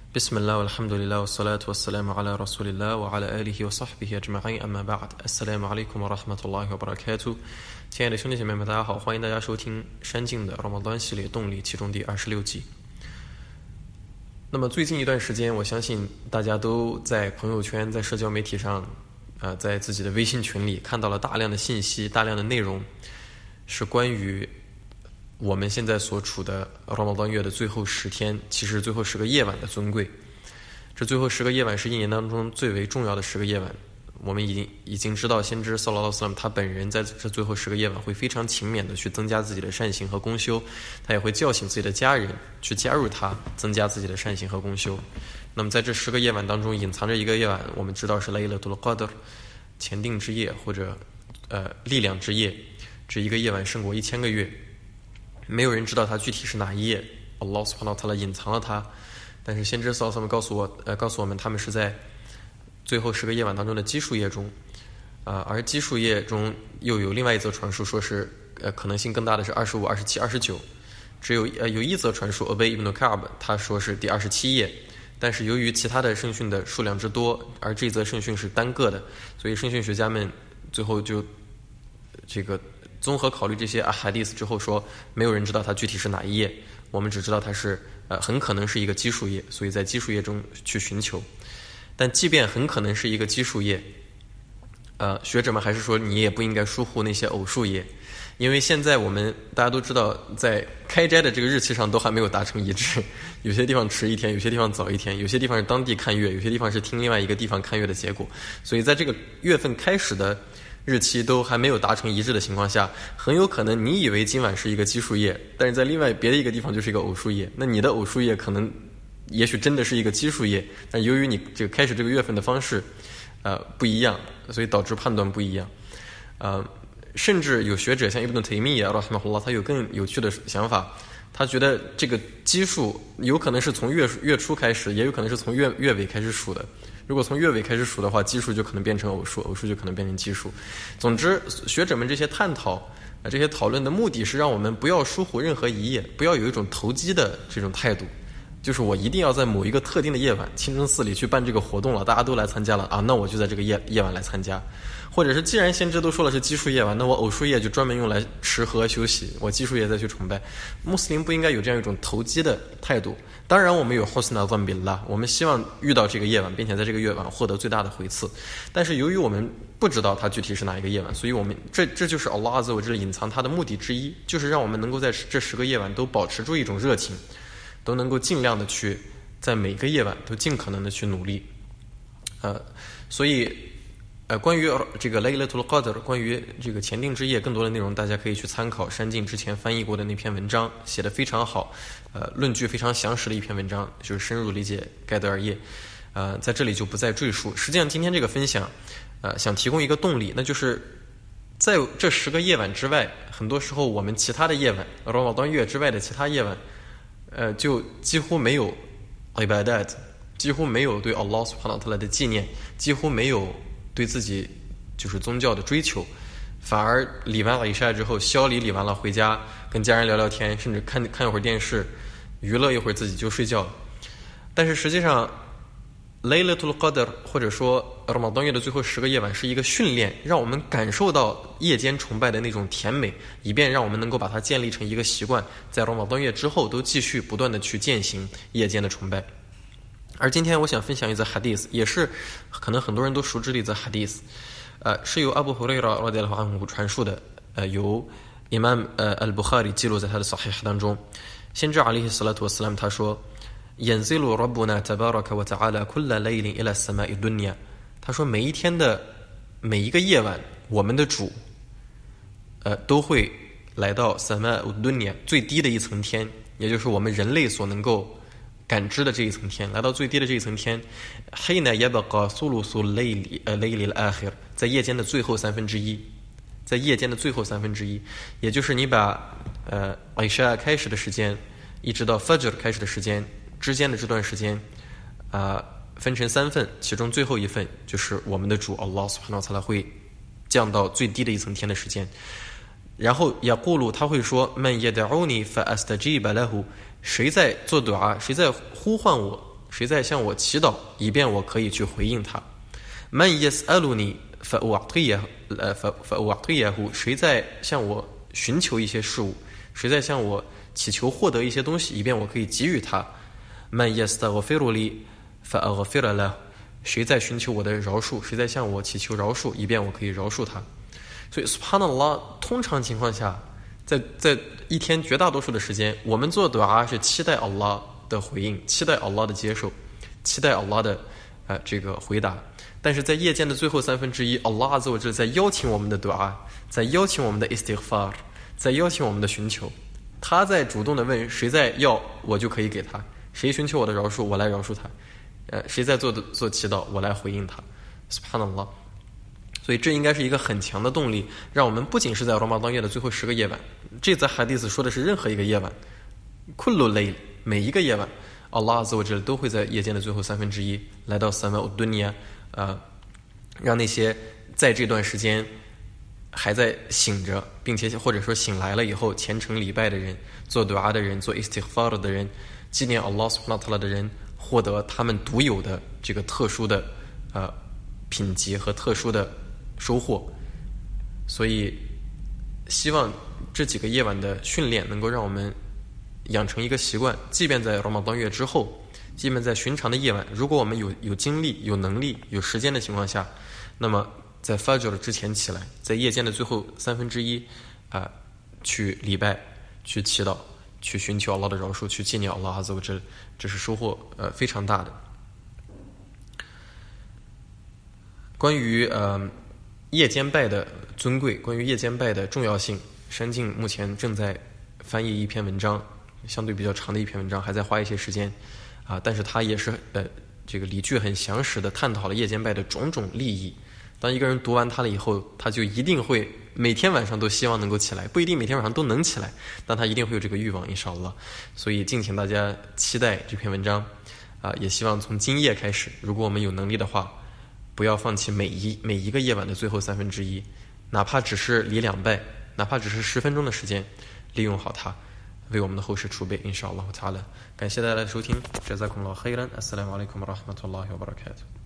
بسم الله والحمد لله والصلاة والسلام على رسول الله وعلى آله وصحبه أجمعين أما بعد السلام عليكم ورحمة الله وبركاته。亲爱的兄弟姐妹们，大家好，欢迎大家收听山静的 Ramadan 系列动力其中第26集。那么最近一段时间，我相信大家都在朋友圈、在社交媒体上，在自己的微信群里看到了大量的信息、大量的内容，是关于我们现在所处的 Ramadan 月的最后10天，其实最后10个夜晚的尊贵。这最后10个夜晚是一年当中最为重要的10个夜晚。我们已经知道，先知 Sallallahu Alaihi Wasallam 他本人在这最后10个夜晚会非常勤勉的去增加自己的善行和功修，他也会叫醒自己的家人去加入他，增加自己的善行和功修。那么在这10个夜晚当中，隐藏着一个夜晚，我们知道是 Laylatul Qadr 前定之夜，或者力量之夜。这一个夜晚胜过1000个月，没有人知道它具体是哪一夜， Allah Subhanahu Wa Taala 隐藏了它。但是先知 Sallallahu Alaihi Wasallam 告诉我们，他们是在最后10个夜晚当中的奇数夜中，而奇数夜中又有另外一则传述，说是可能性更大的是25、27、29。只有一则传述 Ubay ibn Ka'b 他说是第27夜，但是由于其他的圣训的数量之多，而这则圣训是单个的，所以圣训学家们最后就这个综合考虑这些hadith之后说，没有人知道它具体是哪一页，我们只知道它是很可能是一个奇数页，所以在奇数页中去寻求。但即便很可能是一个奇数页，学者们还是说你也不应该疏忽那些偶数页，因为现在我们大家都知道，在开斋的这个日期上都还没有达成一致，有些地方迟一天，有些地方早一天，有些地方是当地看月，有些地方是听另外一个地方看月的结果，所以在这个月份开始的日期都还没有达成一致的情况下，很有可能你以为今晚是一个奇数夜，但是在另外别的一个地方就是一个偶数夜，那你的偶数夜可能也许真的是一个奇数夜，但由于你这个开始这个月份的方式不一样，所以导致判断不一样。甚至有学者像 Ibn Taymiyyah rahimahullah 他有更有趣的想法，他觉得这个奇数有可能是从月初开始，也有可能是从月尾开始数的。如果从月尾开始数的话，奇数就可能变成偶数，偶数就可能变成奇数。总之，学者们这些探讨这些讨论的目的是让我们不要疏忽任何一夜，不要有一种投机的这种态度，就是我一定要在某一个特定的夜晚，清真寺里去办这个活动了，大家都来参加了那我就在这个夜晚来参加。或者是既然先知都说了是奇数夜晚，那我偶数夜就专门用来吃喝休息，我奇数夜再去崇拜。穆斯林不应该有这样一种投机的态度。当然我们有 husna dhann billah， 我们希望遇到这个夜晚，并且在这个夜晚获得最大的回赐。但是由于我们不知道它具体是哪一个夜晚，所以我们这就是 Allah Azza wa Jalla 隐藏它的目的之一，就是让我们能够在这10个夜晚都保持住一种热情，都能够尽量的去在每个夜晚都尽可能的去努力。所以关于这个 Laylatul Qadr， 关于这个前定之夜更多的内容，大家可以去参考山静之前翻译过的那篇文章，写得非常好，论据非常详实的一篇文章，就是深入理解盖德尔夜。在这里就不再赘述。实际上今天这个分享想提供一个动力，那就是在这10个夜晚之外，很多时候我们其他的夜晚，Ramadan月之外的其他夜晚就几乎没有 ibadat， 几乎没有对 Allah Subhanahu Wa Taala 的纪念，几乎没有对自己就是宗教的追求，反而理完了Isha之后，宵理完了回家跟家人聊聊天，甚至看一会儿电视，娱乐一会儿自己就睡觉了。但是实际上 Laylatul Qadr 或者说 Ramadan 月的最后10个夜晚是一个训练，让我们感受到夜间崇拜的那种甜美，以便让我们能够把它建立成一个习惯，在 Ramadan 月之后都继续不断的去践行夜间的崇拜。而今天我想分享一则 hadith， 也是可能很多人都熟知的一则 hadith， 是由 Abu Hurairah radiyallahu anhu 传述的，由 Imam al-Bukhari 记录在他的 Sahih 当中。先知 alayhi salatu wassalam 他说ينزل ربنا تبارك وتعالى كل ليل إلى السماء الدنيا， 他说每一天的每一个夜晚，我们的主都会来到 سماء الدنيا 最低的一层天，也就是我们人类所能够感知的这一层天，来到最低的这一层天。حين يبقى ثلث الليل الآخر， 在夜间的最后1/3，在夜间的最后1/3，也就是你把Isha 开始的时间一直到 Fajr 开始的时间之间的这段时间分成3份，其中最后一份就是我们的主 Allah Subhanahu Wa Taala 会降到最低的一层天的时间。然后yaqulu 他会说 Man yad'uni fa astajib lahu， 谁在做 dua， 谁在呼唤我， 谁在向我祈祷，以便我可以去回应他。من يسألني فأعطيه，谁在向我寻求一些事物，谁在向我祈求获得一些东西，以便我可以给予他。من يستغفر لي فأغفر له，谁在寻求我的饶恕，谁在向我祈求饶恕，以便我可以饶恕他。所以 subhanallah， 通常情况下，在一天绝大多数的时间，我们做的 dua 是期待 Allah 的回应，期待 Allah 的接受，期待 Allah 的这个回答。但是在夜间的最后1/3 ，Allah Azza wa Jalla 在邀请我们的 dua， 在邀请我们的 istighfar， 在邀请我们的寻求。他在主动的问谁在要，我就可以给他；谁寻求我的饶恕，我来饶恕他；谁在做祈祷，我来回应他。subhanallah。所以这应该是一个很强的动力，让我们不仅是在罗马当月的最后10个夜晚，这则 hadith 说的是任何一个夜晚， kullu layl， 每一个夜晚 Allah Azza wa Jalla 都会在夜间的最后1/3来到sama'ud dunya，让那些在这段时间还在醒着，并且或者说醒来了以后虔诚礼拜的人，做 dua 的人，做 istighfar 的人，纪念 Allah subhanahu wa ta'ala 的人，获得他们独有的这个特殊的品级和特殊的收获。所以希望这几个夜晚的训练能够让我们养成一个习惯，即便在罗马当月之后，即便在寻常的夜晚，如果我们有精力、有能力、有时间的情况下，那么在 Fajr 之前起来，在夜间的最后1/3去礼拜、去祈祷、去寻求 Allah 的饶恕、去纪念 Allah Azza wa Jalla， 这是收获非常大的。关于夜间拜的尊贵，关于夜间拜的重要性，山静目前正在翻译一篇文章，相对比较长的一篇文章，还在花一些时间但是他也是这个理据很详实的探讨了夜间拜的种种利益。当一个人读完它了以后，他就一定会每天晚上都希望能够起来，不一定每天晚上都能起来，但他一定会有这个欲望，inshallah。所以敬请大家期待这篇文章也希望从今夜开始，如果我们有能力的话，不要放弃每一个夜晚的最后1/3，哪怕只是礼2拜，哪怕只是10分钟的时间，利用好它，为我们的后世储备，inshallah ta'ala。感谢大家的收听，Jazakumullah khairan， Assalamu alaikum wa rahmatullahi wa barakatuh。